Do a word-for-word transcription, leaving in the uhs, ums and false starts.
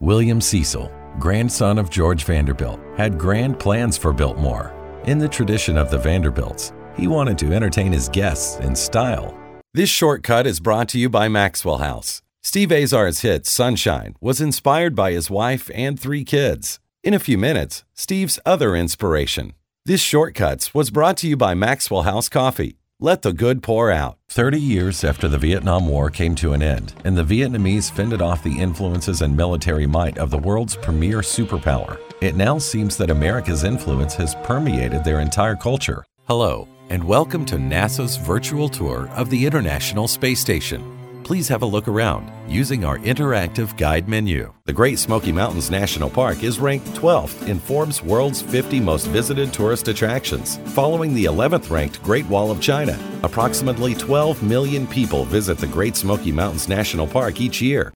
William Cecil, grandson of George Vanderbilt, had grand plans for Biltmore. In the tradition of the Vanderbilts, he wanted to entertain his guests in style. This shortcut is brought to you by Maxwell House. Steve Azar's hit Sunshine was inspired by his wife and three kids. In a few minutes, Steve's other inspiration. This Shortcuts was brought to you by Maxwell House Coffee. Let the good pour out. Thirty years after the Vietnam War came to an end, and the Vietnamese fended off the influences and military might of the world's premier superpower, it now seems that America's influence has permeated their entire culture. Hello, and welcome to NASA's virtual tour of the International Space Station. Please have a look around using our interactive guide menu. The Great Smoky Mountains National Park is ranked twelfth in Forbes' World's fifty Most Visited Tourist Attractions, following the eleventh ranked Great Wall of China. Approximately twelve million people visit the Great Smoky Mountains National Park each year.